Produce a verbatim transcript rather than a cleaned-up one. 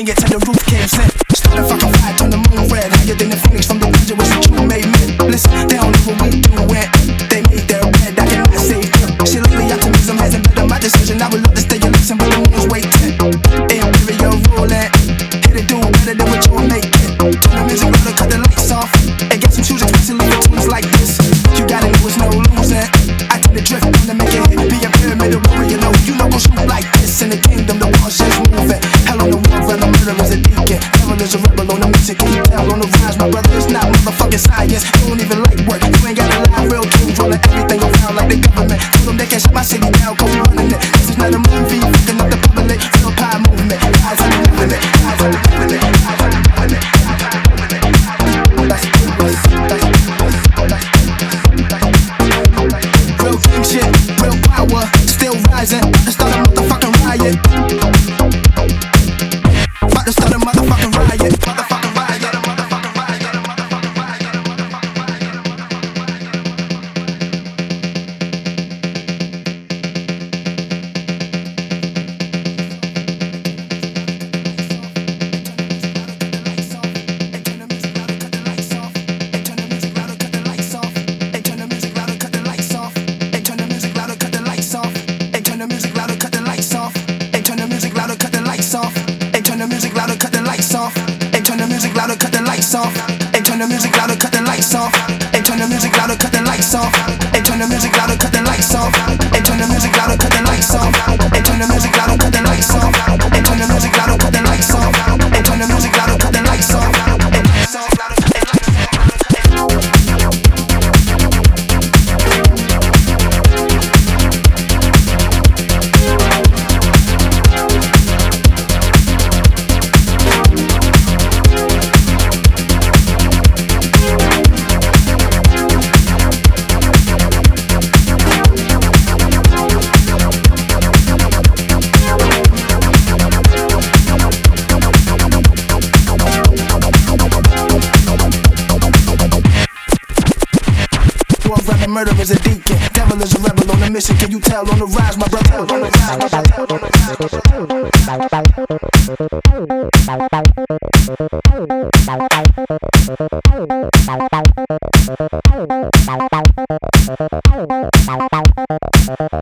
bring it to the roof caves in. Start a fucking fire, turn the moon red. Higher than the phoenix from the region where you made men. Listen, they don't know what we doing. They made their bed, I cannot save them. Shit lately, optimism hasn't been my decision. I would love to stay and listen, but the moon's waiting. Imperial ruling, hit it do better than what you were making. Turn the music louder, cut the lights off, and get some shoes especially for tunes like this. You gotta know it's no losing. I can drift on to make it hit. Be a pyramid warrior, know you know go shoot like this. In the kingdom, the walls just moving. Hell on the wall, brother, murder is a deacon. Devil is a rebel on the music, can you tell on the rise? My brother is not motherfucking science. You don't even like work, you ain't got a lie. Real kings rolling everything around like the government. Told them they can't shut my city down, cause we running it. This is not a movie, fucking up the public. Real power movement, eyes on the limit, eyes on the limit, eyes on the limit. That's that's that's real king shit, real power, still rising. About to start a motherfucking riot. About to start a motherfucking riot. Motherfucking riot. Motherfucking riot. Motherfucking riot. Hey, turn the music louder, cut the lights off. Hey, turn the music louder, cut the lights off. Hey, turn the music louder, cut the lights off. Hey, turn the music louder, cut the lights off. Hey, turn the music louder, cut the lights off. Hey, turn the music louder, cut the lights off. Hey, turn the music louder, cut the lights off. Hey, lights off, louder, cut the lights off. Murder is a deacon, devil is a rebel on a mission. Can you tell on the rise, my brother? On the rise, my brother. On the rise.